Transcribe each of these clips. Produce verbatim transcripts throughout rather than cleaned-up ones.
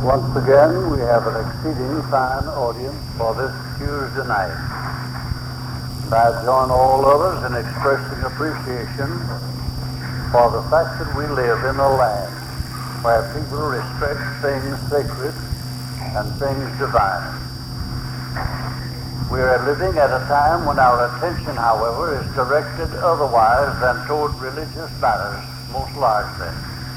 Once again, we have an exceeding fine audience for this Tuesday night. And I join all others in expressing appreciation for the fact that we live in a land where people respect things sacred and things divine. We are living at a time when our attention, however, is directed otherwise than toward religious matters, most largely.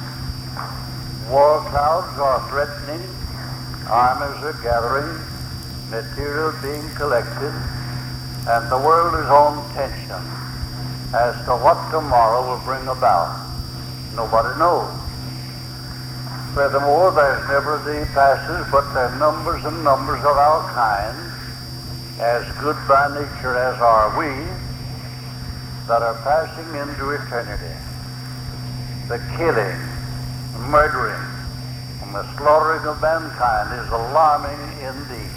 War clouds are threatening, armies are gathering, material being collected, and the world is on tension as to what tomorrow will bring about. Nobody knows. Furthermore, there's never a day passes but there are numbers and numbers of our kind, as good by nature as are we, that are passing into eternity. The killing, the murdering, and the slaughtering of mankind is alarming indeed.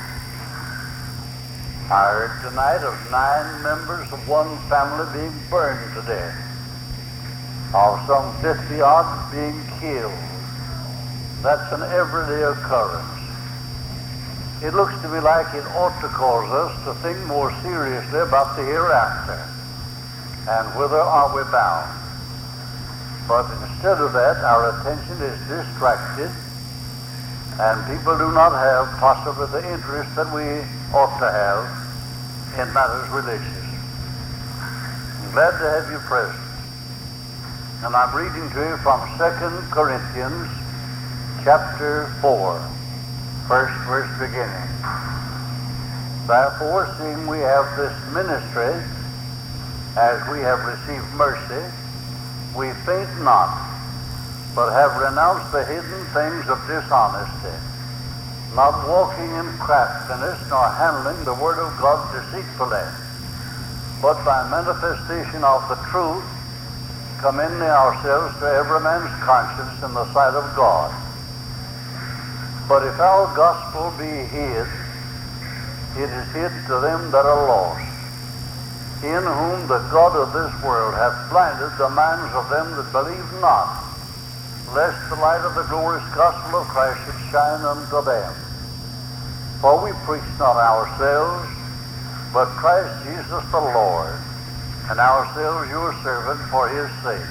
I heard tonight of nine members of one family being burned to death, of some fifty odd being killed. That's an everyday occurrence. It looks to me like it ought to cause us to think more seriously about the hereafter and whither are we bound. But instead of that, our attention is distracted, and people do not have possibly the interest that we ought to have in matters religious. I'm glad to have you present. And I'm reading to you from Second Corinthians chapter four, first verse beginning. Therefore, seeing we have this ministry, as we have received mercy, we faint not, but have renounced the hidden things of dishonesty, not walking in craftiness, nor handling the word of God deceitfully, but by manifestation of the truth, commending ourselves to every man's conscience in the sight of God. But if our gospel be hid, it is hid to them that are lost, in whom the God of this world hath blinded the minds of them that believe not, lest the light of the glorious gospel of Christ should shine unto them. For we preach not ourselves, but Christ Jesus the Lord, and ourselves your servants for his sake.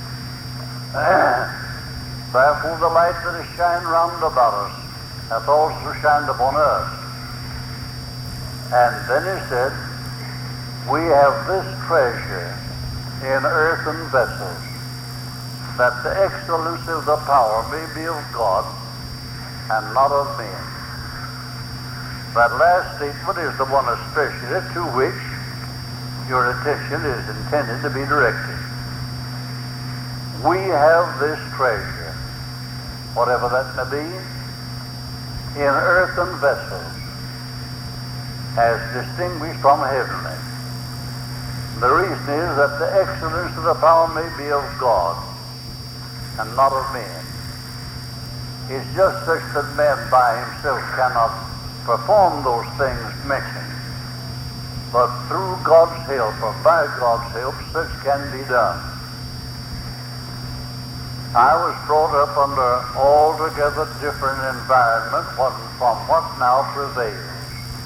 Therefore the light that is shined round about us hath also shined upon us. And then he said, we have this treasure in earthen vessels, that the excellency of the power may be of God and not of men. That last statement is the one especially to which your attention is intended to be directed. We have this treasure, whatever that may be, in earthen vessels, as distinguished from heavenly. The reason is that the excellence of the power may be of God and not of men. It's just such that man by himself cannot perform those things mentioned, but through God's help or by God's help such can be done. I was brought up under altogether different environment from what now prevails.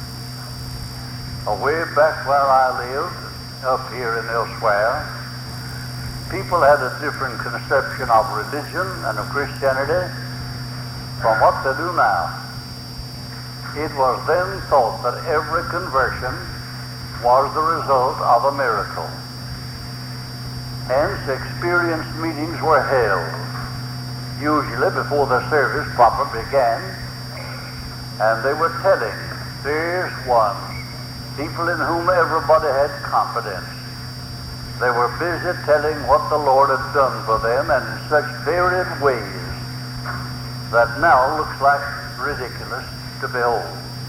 Away back where I lived, up here and elsewhere, people had a different conception of religion and of Christianity from what they do now. It was then thought that every conversion was the result of a miracle. Hence, experience meetings were held, usually before the service proper began, and they were telling, there's one, people in whom everybody had confidence. They were busy telling what the Lord had done for them, and in such varied ways that now looks like ridiculous to behold.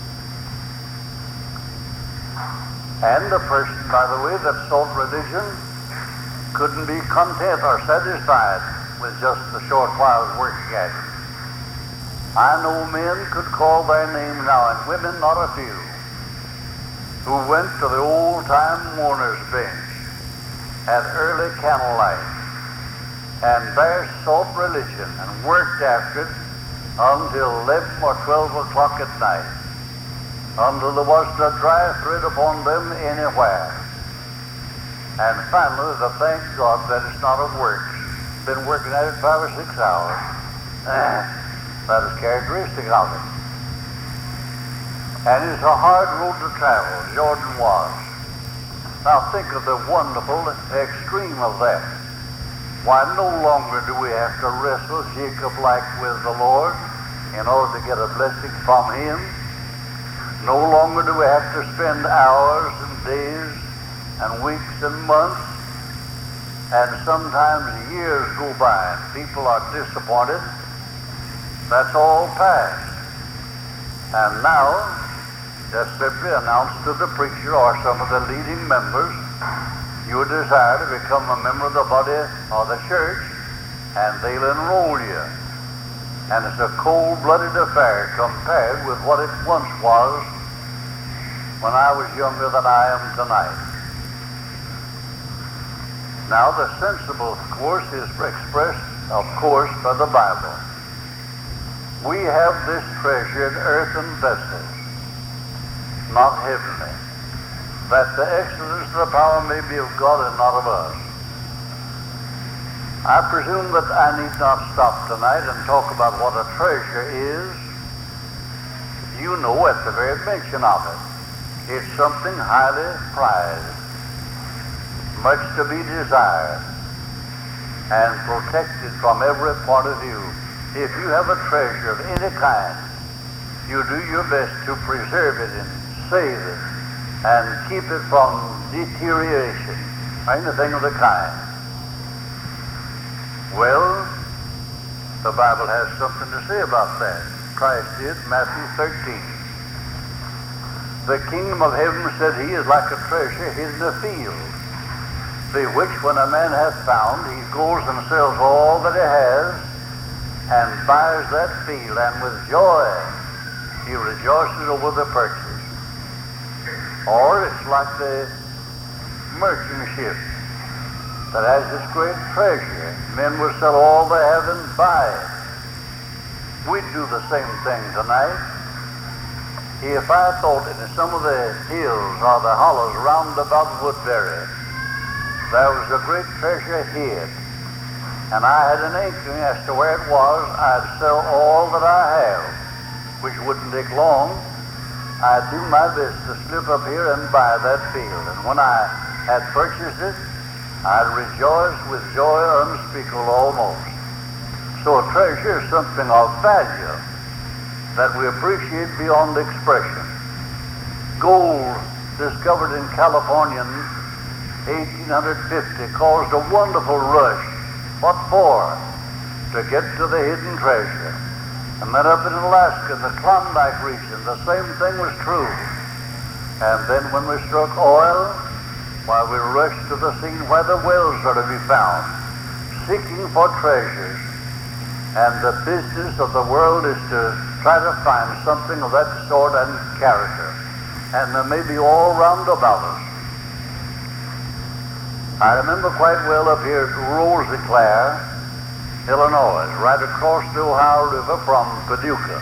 And the person, by the way, that sought religion couldn't be content or satisfied with just a short while's working at it. I know men could call their name now, and women not a few, who went to the old-time mourner's bench at early candlelight and there sought religion and worked after it until eleven or twelve o'clock at night, until there wasn't a dry thread upon them anywhere. And finally, they thank God that it's not of works. Been working at it five or six hours. That is characteristic of it. And it's a hard road to travel, Jordan was. Now think of the wonderful extreme of that. Why, no longer do we have to wrestle Jacob-like with the Lord in order to get a blessing from Him. No longer do we have to spend hours and days and weeks and months, and sometimes years go by and people are disappointed. That's all past. And now, just simply announce to the preacher or some of the leading members, you desire to become a member of the body of the church, and they'll enroll you. And it's a cold-blooded affair compared with what it once was when I was younger than I am tonight. Now, the sensible course is expressed, of course, by the Bible. We have this treasure in earthen vessels, not heavenly, that the excellence of the power may be of God and not of us. I presume that I need not stop tonight and talk about what a treasure is. You know at the very mention of it. It's something highly prized, much to be desired, and protected from every point of view. If you have a treasure of any kind, you do your best to preserve it and save it and keep it from deterioration or anything of the kind. Well, the Bible has something to say about that. Christ did, Matthew thirteen. The kingdom of heaven, said he, is like a treasure hid in a field, the which when a man hath found, he goes and sells all that he has, and buys that field, and with joy he rejoices over the purchase. Or it's like the merchant ship that has this great treasure. Men will sell all they have and buy it. We'd do the same thing tonight. If I thought in some of the hills or the hollows round about Woodbury there was a great treasure hid, and I had an inkling as to where it was, I'd sell all that I have, which wouldn't take long. I'd do my best to slip up here and buy that field. And when I had purchased it, I'd rejoice with joy unspeakable almost. So a treasure is something of value that we appreciate beyond expression. Gold discovered in California in eighteen fifty caused a wonderful rush. What for? To get to the hidden treasure. And then up in Alaska, in the Klondike region, the same thing was true. And then when we struck oil, why, we rushed to the scene where the wells are to be found, seeking for treasures. And the business of the world is to try to find something of that sort and character. And they may be all round about us. I remember quite well up here at Rosiclare, Illinois, right across the Ohio River from Paducah.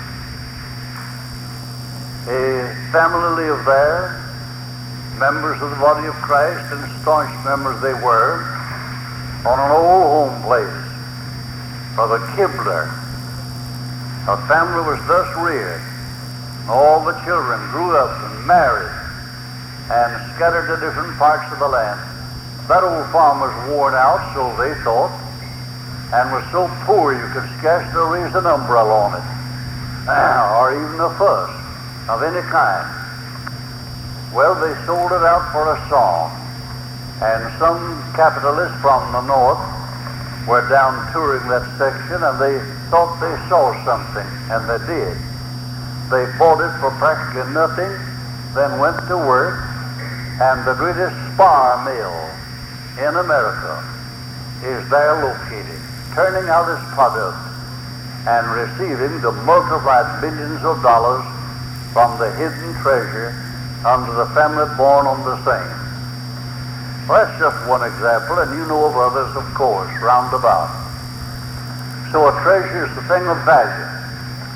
A family lived there, members of the body of Christ, and staunch members they were, on an old home place of a Kibler. A family was thus reared. All the children grew up and married and scattered to different parts of the land. That old farm was worn out, so they thought, and was so poor you could scarcely raise an umbrella on it, or even a fuss of any kind. Well, they sold it out for a song, and some capitalists from the north were down touring that section, and they thought they saw something, and they did. They bought it for practically nothing, then went to work, and the greatest spar mill in America is there located, turning out its product and receiving the multiplied millions of dollars from the hidden treasure unto the family born on the same. Well, that's just one example, and you know of others, of course, round about. So a treasure is the thing of value.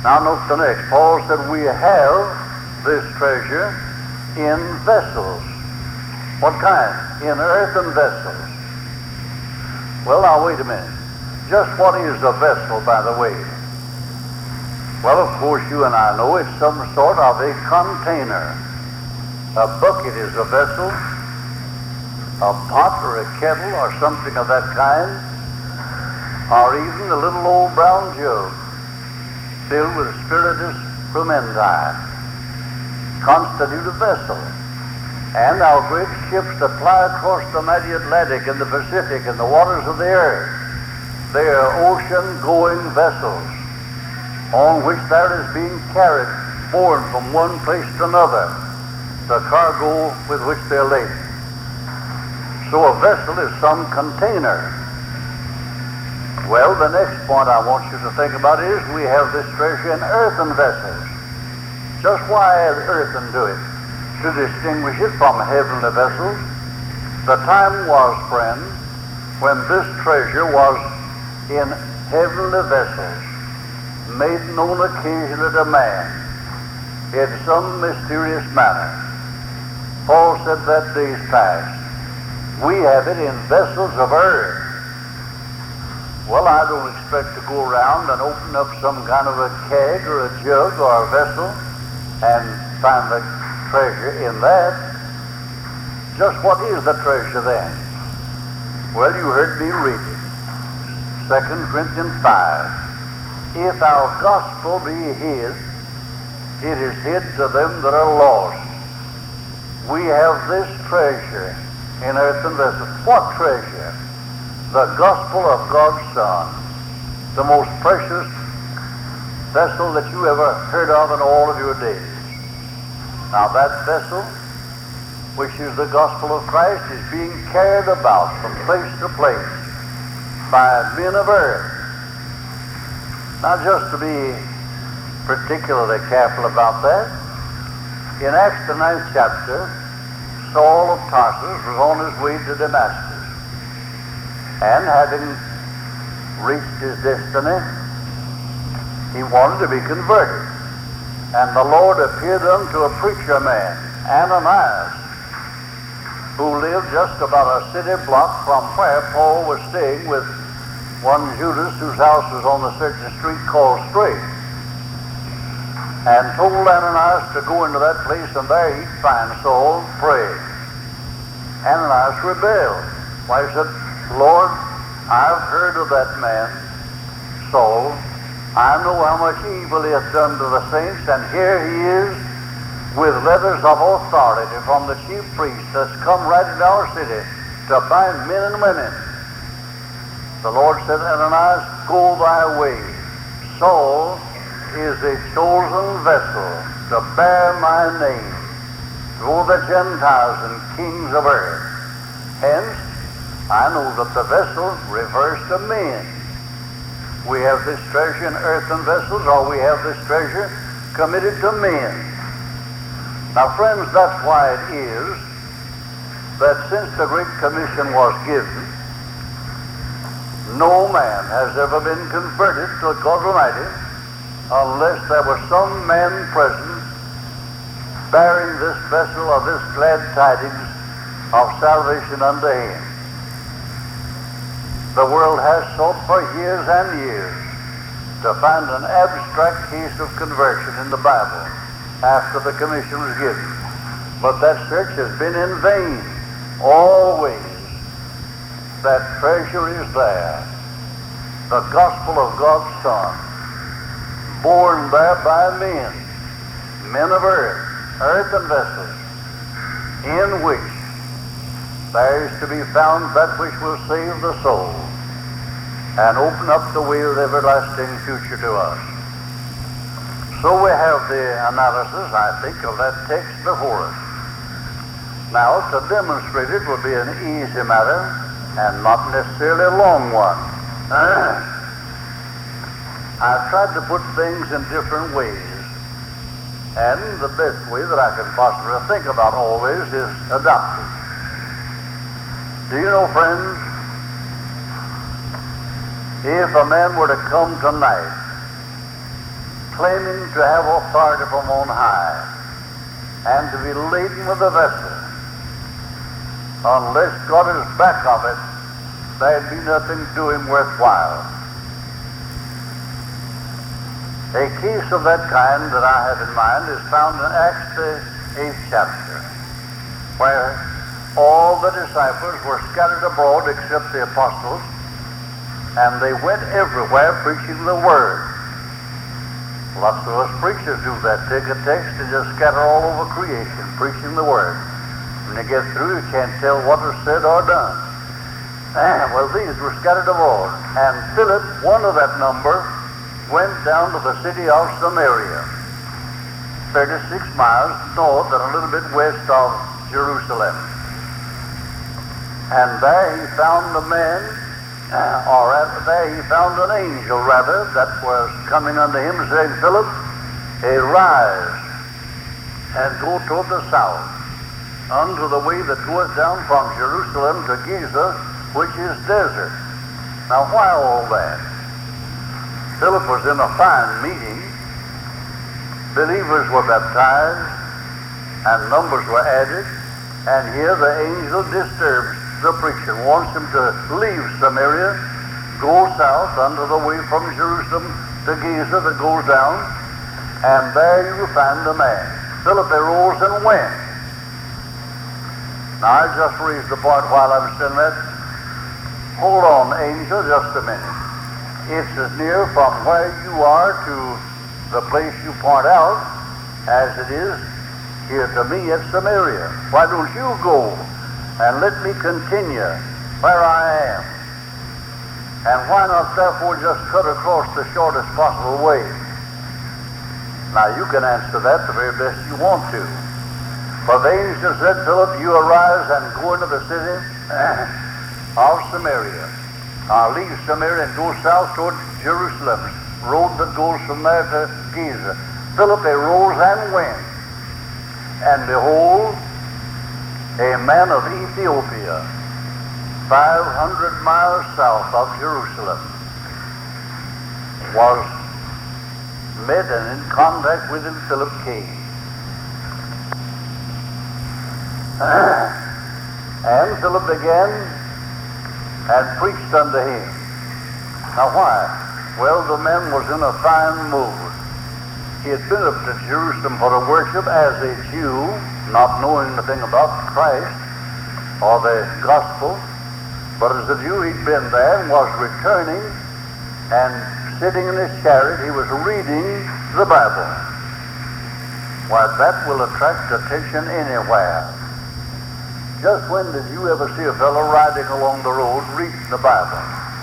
Now note the next. Paul said we have this treasure in vessels. What kind? In earthen vessels. Well, now wait a minute. Just what is a vessel, by the way? Well, of course, you and I know it's some sort of a container. A bucket is a vessel, a pot or a kettle or something of that kind, or even a little old brown jug filled with spiritus frumenti constitute a vessel. And our great ships that fly across the mighty Atlantic and the Pacific and the waters of the earth, they are ocean-going vessels on which there is being carried, borne from one place to another, the cargo with which they're laden. So a vessel is some container. Well, the next point I want you to think about is we have this treasure in earthen vessels. Just why earthen do it? To distinguish it from heavenly vessels. The time was, friend, when this treasure was in heavenly vessels, made known occasionally to man in some mysterious manner. Paul said that days past. We have it in vessels of earth. Well, I don't expect to go around and open up some kind of a keg or a jug or a vessel and find the treasure in that. Just what is the treasure then? Well, you heard me read it. Second Corinthians five. If our gospel be hid, it is hid to them that are lost. We have this treasure in earthen vessels. What treasure? The gospel of God's Son, the most precious vessel that you ever heard of in all of your days. Now that vessel, which is the gospel of Christ, is being carried about from place to place by men of earth. Now just to be particularly careful about that, in Acts the ninth chapter, Saul of Tarsus was on his way to Damascus. And having reached his destiny, he wanted to be converted. And the Lord appeared unto a preacher man, Ananias, who lived just about a city block from where Paul was staying with one Judas, whose house was on a certain street called Straight, and told Ananias to go into that place and there he'd find Saul praying. Ananias rebelled. Why, he said, Lord, I've heard of that man, Saul. I know how much evil he has done to the saints, and here he is with letters of authority from the chief priest that's come right into our city to bind men and women. The Lord said, Ananias, go thy way. Saul is a chosen vessel to bear my name to all the Gentiles and kings of earth. Hence, I know that the vessel refers to men. We have this treasure in earthen vessels, or we have this treasure committed to men. Now, friends, that's why it is that since the Great Commission was given, no man has ever been converted to God Almighty unless there was some man present bearing this vessel of this glad tidings of salvation unto him. The world has sought for years and years to find an abstract case of conversion in the Bible after the commission was given. But that search has been in vain. Always that treasure is there. The gospel of God's Son, born there by men, men of earth, earthen vessels, in which there is to be found that which will save the soul and open up the way of everlasting future to us. So we have the analysis, I think, of that text before us. Now, to demonstrate it will be an easy matter and not necessarily a long one. I've tried to put things in different ways, and the best way that I can possibly think about always is adopted. Do you know, friends, if a man were to come tonight claiming to have authority from on high and to be laden with a vessel. Unless God is back of it, there'd be nothing doing worthwhile. A case of that kind that I have in mind is found in Acts the eighth chapter, where all the disciples were scattered abroad except the apostles, and they went everywhere preaching the word. Lots of us preachers do that. Take a text and just scatter all over creation, preaching the word. When you get through, you can't tell what was said or done. And, well, these were scattered abroad. And Philip, one of that number, went down to the city of Samaria, thirty-six miles north and a little bit west of Jerusalem. And there he found a man, uh, or rather, there he found an angel, rather, that was coming unto him, saying, Philip, arise and go toward the south, unto the way that goeth down from Jerusalem to Giza, which is desert. Now, why all that? Philip was in a fine meeting. Believers were baptized, and numbers were added, and here the angel disturbs the preacher, wants him to leave Samaria, go south under the way from Jerusalem to Giza that goes down, and there you will find the man. Philip arose and went. Now, I just raised the point while I'm saying that. Hold on, angel, just a minute. It's as near from where you are to the place you point out as it is here to me at Samaria. Why don't you go and let me continue where I am? And why not therefore just cut across the shortest possible way? Now you can answer that the very best you want to. But the angel said, Philip, you arise and go into the city of Samaria. I'll leave Samaria and go south toward Jerusalem, road that goes from there to Giza. Philip arose and went, and behold, a man of Ethiopia, five hundred miles south of Jerusalem, was met and in contact with him. Philip came. And Philip began and preached unto him. Now why? Well, the man was in a fine mood. He had been up to Jerusalem for to worship as a Jew, not knowing anything about Christ or the gospel, but as a Jew he'd been there and was returning, and sitting in his chariot he was reading the Bible. Why, that will attract attention anywhere. Just when did you ever see a fellow riding along the road reading the Bible?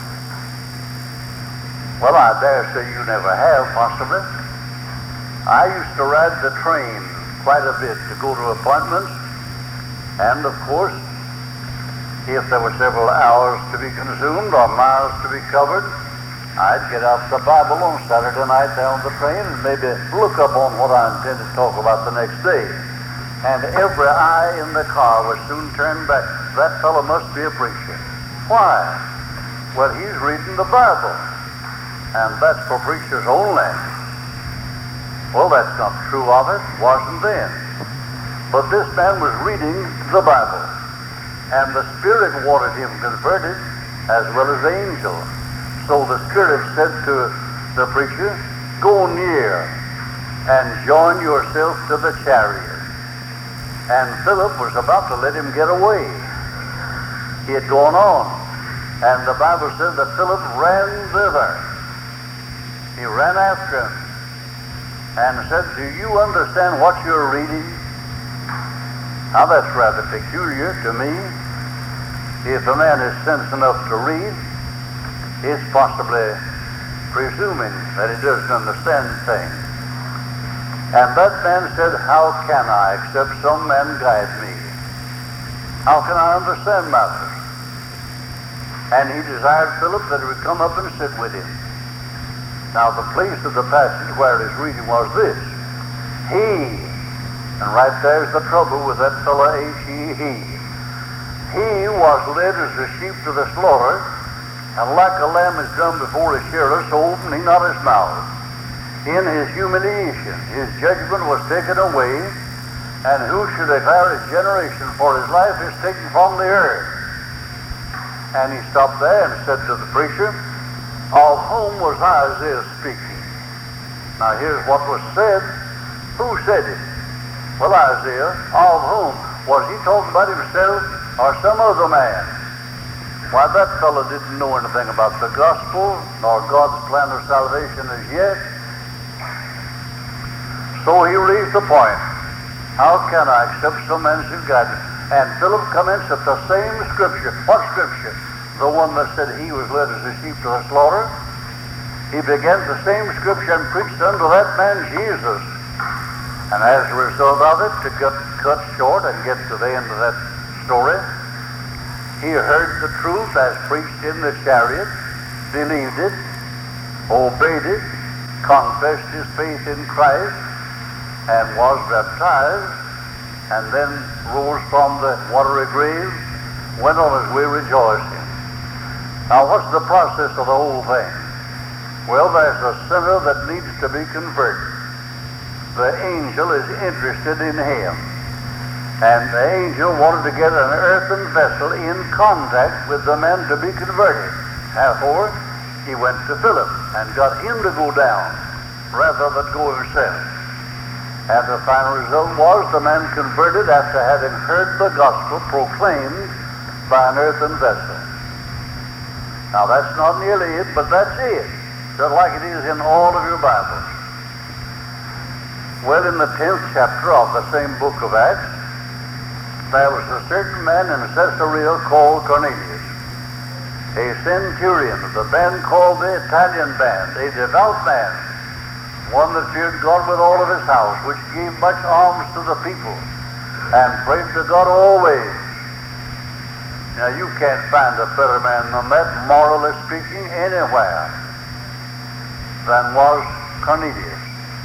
Well, I dare say you never have, possibly. I used to ride the train quite a bit to go to appointments, and of course, if there were several hours to be consumed or miles to be covered, I'd get out the Bible on Saturday night down the train and maybe look up on what I intended to talk about the next day. And every eye in the car was soon turned back. That fellow must be a preacher. Why? Well, he's reading the Bible, and that's for preachers only. Well, that's not true of it. Wasn't then. But this man was reading the Bible, and the Spirit wanted him converted as well as the angel. So the Spirit said to the preacher, go near and join yourself to the chariot. And Philip was about to let him get away. He had gone on, and the Bible says that Philip ran thither. He ran after him and said, do you understand what you're reading? Now that's rather peculiar to me. If a man is sense enough to read, it's possibly presuming that he doesn't understand things. And that man said, how can I, except some man guide me? How can I understand matters? And he desired Philip that he would come up and sit with him. Now the place of the passage where his reading was this. He, and right there's the trouble with that fellow H E, he. He was led as a sheep to the slaughter, and like a lamb is dumb before his shearer, so opened he not his mouth. in his humiliation. His judgment was taken away, and who should declare his generation, for his life is taken from the earth. And he stopped there and said to the preacher, of whom was Isaiah speaking? Now here's what was said. Who said it? Well, Isaiah. Of whom? Was he talking about himself or some other man? Why, that fellow didn't know anything about the gospel nor God's plan of salvation as yet. So he raised the point. How can I accept some man's guidance? And Philip commenced at the same scripture. What scripture? The one that said he was led as a sheep to the slaughter. He began the same scripture and preached unto that man Jesus. And as a result of it, to get cut short and get to the end of that story, he heard the truth as preached in the chariot, believed it, obeyed it, confessed his faith in Christ, and was baptized, and then rose from the watery grave, went on his way rejoicing. Now, what's the process of the whole thing? Well, there's a sinner that needs to be converted. The angel is interested in him. And the angel wanted to get an earthen vessel in contact with the man to be converted. Therefore, he went to Philip and got him to go down rather than go himself. And the final result was the man converted after having heard the gospel proclaimed by an earthen vessel. Now, that's not nearly it, but that's it. Just like it is in all of your Bibles. Well, in the tenth chapter of the same book of Acts, there was a certain man in Caesarea called Cornelius, a centurion of the band called the Italian band, a devout man, one that feared God with all of his house, which gave much alms to the people, and prayed to God always. Now, you can't find a better man than that, morally speaking, anywhere than was Cornelius.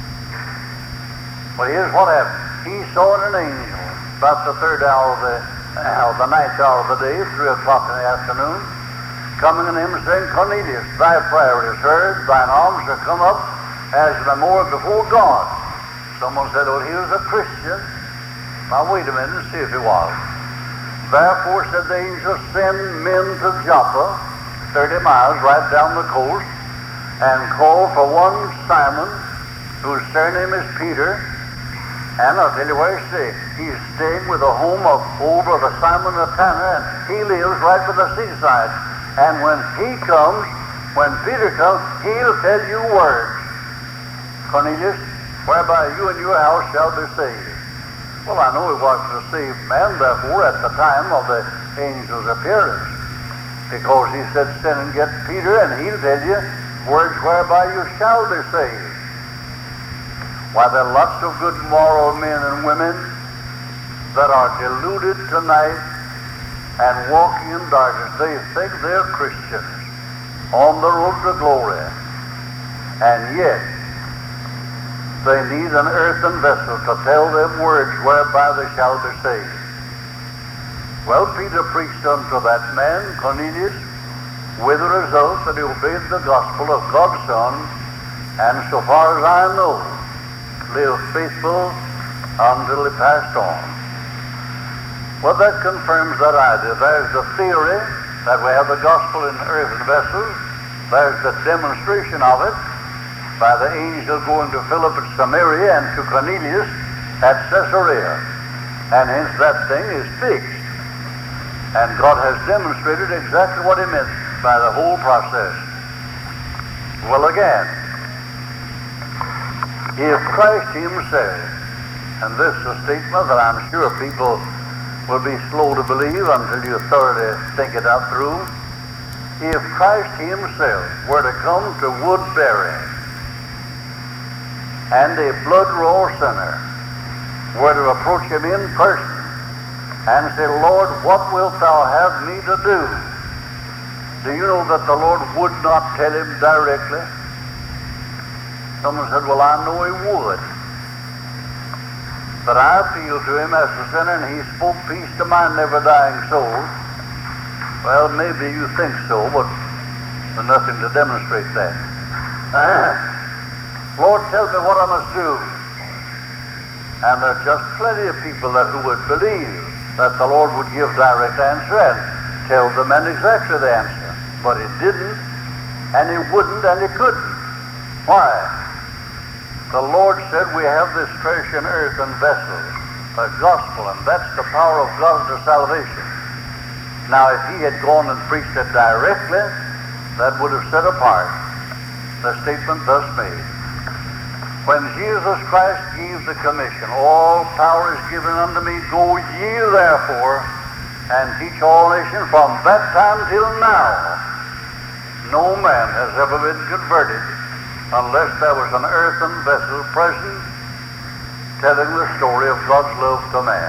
But here's what happened. He saw an angel about the third hour of the, uh, the ninth hour of the day, three o'clock in the afternoon, coming to him saying, Cornelius, thy prayer is heard, thine alms are come up as a memorial before God. Someone said, well, he was a Christian. Now, wait a minute and see if he was. Therefore, said the angel, send men to Joppa, thirty miles right down the coast, and call for one Simon, whose surname is Peter. And I'll tell you where he's staying. He's staying with the home of old brother Simon the tanner, and he lives right by the seaside. And when he comes, when Peter comes, he'll tell you words. Cornelius, whereby you and your house shall be saved. Well, I know he wasn't a saved man, therefore, at the time of the angel's appearance, because he said, send and get Peter, and he'll tell you words whereby you shall be saved. Why, there are lots of good moral men and women that are deluded tonight and walking in darkness. They think they're Christians on the road to glory, and yet they need an earthen vessel to tell them words whereby they shall be saved. Well, Peter preached unto that man, Cornelius, with the result that he obeyed the gospel of God's Son, and so far as I know, lived faithful until he passed on. Well, that confirms that idea. There's the theory that we have the gospel in earthen vessels. There's the demonstration of it by the angel going to Philip at Samaria and to Cornelius at Caesarea. And hence that thing is fixed. And God has demonstrated exactly what he meant by the whole process. Well, again, if Christ himself, and this is a statement that I'm sure people will be slow to believe until you thoroughly think it out through, if Christ himself were to come to Woodbury and a blood-raw sinner were to approach him in person and say, Lord, what wilt thou have me to do? Do you know that the Lord would not tell him directly? Someone said, well, I know he would. But I appealed to him as a sinner, and he spoke peace to my never-dying soul. Well, maybe you think so, but there's nothing to demonstrate that. Lord, tell me what I must do. And there are just plenty of people that who would believe that the Lord would give direct answer and tell the men exactly the answer. But he didn't, and he wouldn't, and he couldn't. Why? The Lord said we have this treasure in earthen vessels, the gospel, and that's the power of God to salvation. Now, if he had gone and preached it directly, that would have set apart the statement thus made. When Jesus Christ gave the commission, all power is given unto me, go ye therefore and teach all nations, from that time till now, no man has ever been converted unless there was an earthen vessel present telling the story of God's love to man.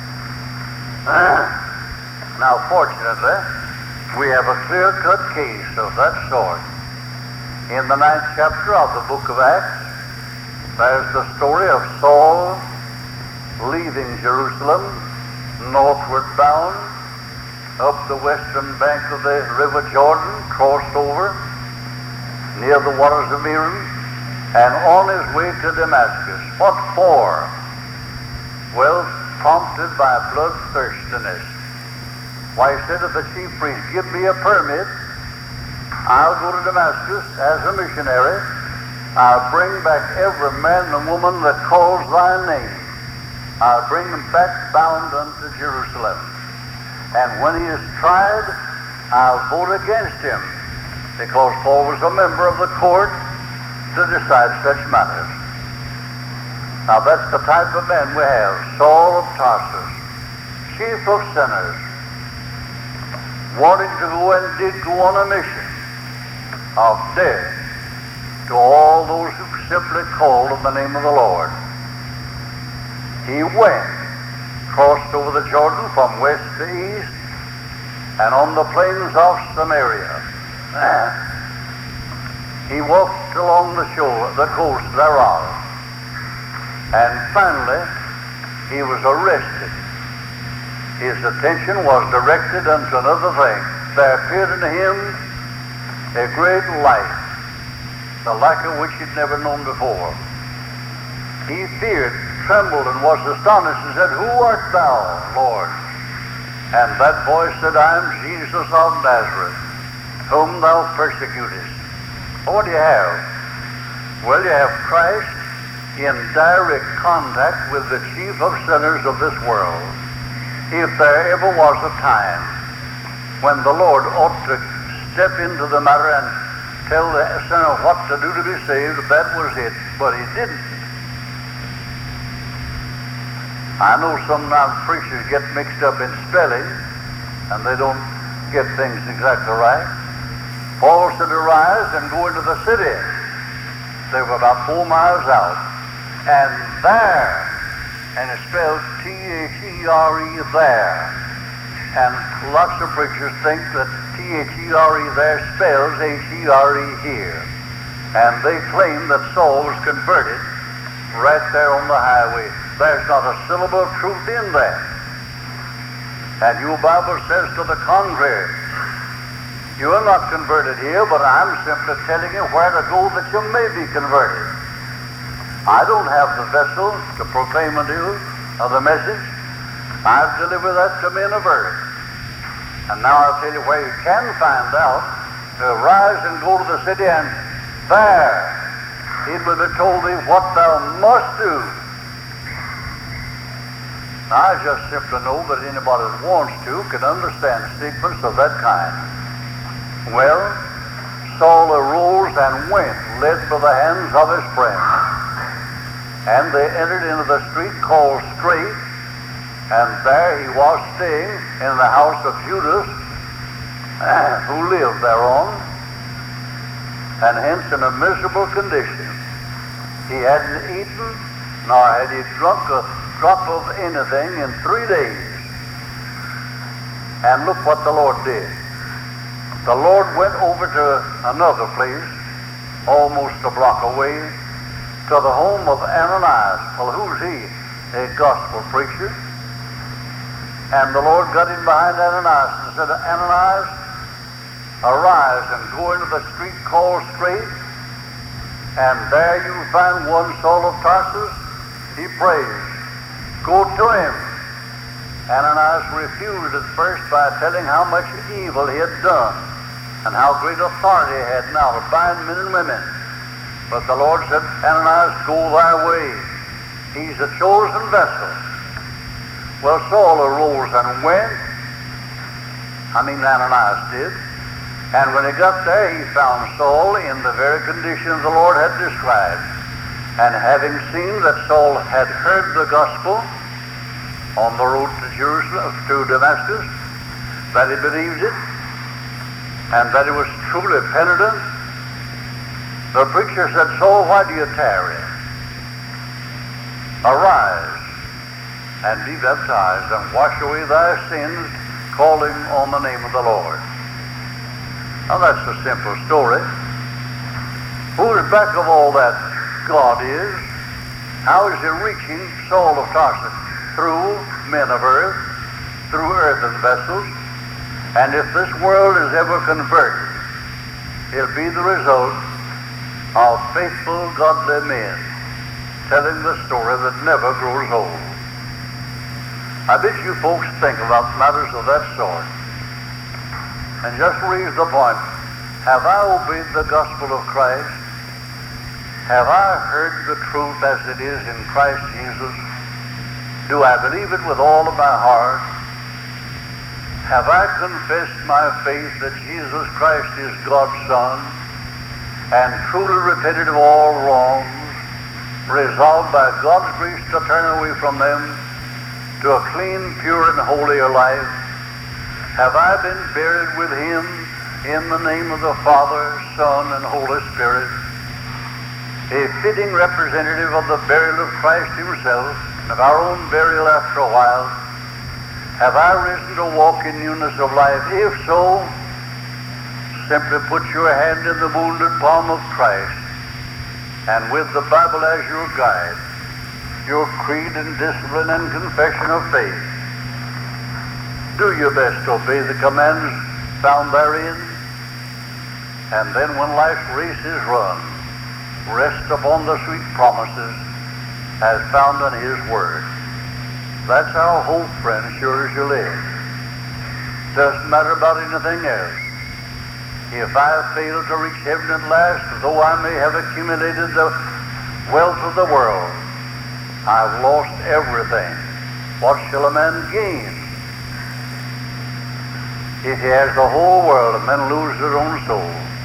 Now, fortunately, we have a clear-cut case of that sort. In the ninth chapter of the book of Acts, there's the story of Saul leaving Jerusalem, northward bound, up the western bank of the river Jordan, crossed over, near the waters of Merom, and on his way to Damascus. What for? Well, prompted by bloodthirstiness. Why, he said to the chief priest, give me a permit, I'll go to Damascus as a missionary, I'll bring back every man and woman that calls thy name. I'll bring them back bound unto Jerusalem. And when he is tried, I'll vote against him, because Paul was a member of the court to decide such matters. Now that's the type of men we have. Saul of Tarsus, chief of sinners, wanting to go and did go on a mission of death to all those who simply called on the name of the Lord. He went, crossed over the Jordan from west to east, and on the plains of Samaria. He walked along the shore, the coast thereof, and finally he was arrested. His attention was directed unto another thing. There appeared unto him a great light, the like of which he'd never known before. He feared, trembled, and was astonished, and said, who art thou, Lord? And that voice said, I am Jesus of Nazareth, whom thou persecutest. What do you have? Well, you have Christ in direct contact with the chief of sinners of this world. If there ever was a time when the Lord ought to step into the matter and tell the sinner what to do to be saved, that was it. But he didn't. I know sometimes preachers get mixed up in spelling, and they don't get things exactly right. Paul said, arise and go into the city. They were about four miles out. And there, and it's spelled T H E R E there. And lots of preachers think that T H E R E there spells H E R E here. And they claim that Saul was converted right there on the highway. There's not a syllable of truth in that. And your Bible says to the contrary. You are not converted here, but I'm simply telling you where to go that you may be converted. I don't have the vessel to proclaim unto you of the message. I've delivered that to men of earth. And now I'll tell you where you can find out, to rise and go to the city, and there it will be told thee what thou must do. Now, I just simply know that anybody that wants to can understand statements of that kind. Well, Saul arose and went, led by the hands of his friends. And they entered into the street called Straight, and there he was staying in the house of Judas, who lived thereon, and hence in a miserable condition. He hadn't eaten, nor had he drunk a drop of anything in three days. And look what the Lord did. The Lord went over to another place, almost a block away, to the home of Ananias. Well, who's he? A gospel preacher. And the Lord got in behind Ananias and said, Ananias, arise and go into the street called Straight, And there you find one Saul of Tarsus. He prays, go to him. Ananias refused at first by telling how much evil he had done and how great authority he had now to bind men and women. But the Lord said, Ananias, go thy way. He's a chosen vessel. Well, Saul arose and went. I mean, Ananias did. And when he got there, he found Saul in the very condition the Lord had described. And having seen that Saul had heard the gospel on the road to Jerusalem, to Damascus, that he believed it, and that he was truly penitent, the preacher said, Saul, why do you tarry? Arise and be baptized and wash away thy sins, calling on the name of the Lord. Now that's a simple story. Who's back of all that? God is. How is he reaching Saul of Tarsus? Through men of earth, through earthen vessels. And if this world is ever converted, it'll be the result of faithful, godly men telling the story that never grows old. I bid you folks think about matters of that sort and just raise the point, have I obeyed the gospel of Christ? Have I heard the truth as it is in Christ Jesus? Do I believe it with all of my heart? Have I confessed my faith that Jesus Christ is God's Son and truly repented of all wrongs, resolved by God's grace to turn away from them to a clean, pure, and holier life? Have I been buried with him in the name of the Father, Son, and Holy Spirit? A fitting representative of the burial of Christ himself, and of our own burial after a while. Have I risen to walk in newness of life? If so, simply put your hand in the wounded palm of Christ, and with the Bible as your guide, your creed and discipline and confession of faith, do your best to obey the commands found therein, and then when life's race is run, rest upon the sweet promises as found in his word. That's our hope, friends, sure as you live. Doesn't matter about anything else. If I fail to reach heaven at last, though I may have accumulated the wealth of the world, I've lost everything. What shall a man gain if he has the whole world and then lose his own soul?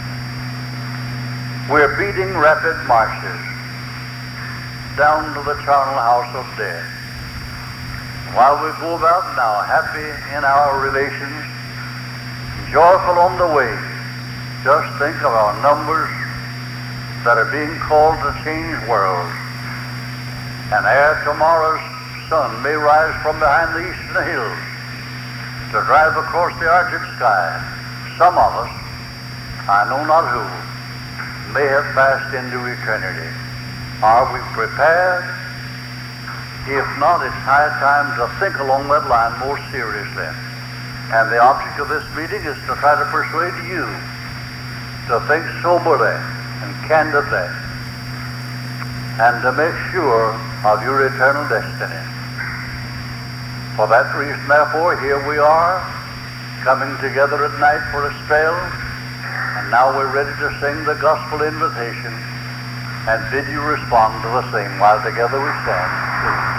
We're beating rapid marches down to the charnel house of death. While we go about now happy in our relations, joyful on the way, just think of our numbers that are being called to change worlds. And ere tomorrow's sun may rise from behind the eastern hills to drive across the arctic sky, some of us, I know not who, may have passed into eternity. Are we prepared? If not, it's high time to think along that line more seriously. And the object of this meeting is to try to persuade you to think soberly and candidly and to make sure of your eternal destiny. For that reason, therefore, here we are, coming together at night for a spell, and now we're ready to sing the gospel invitation and bid you respond to the same while together we stand. Please.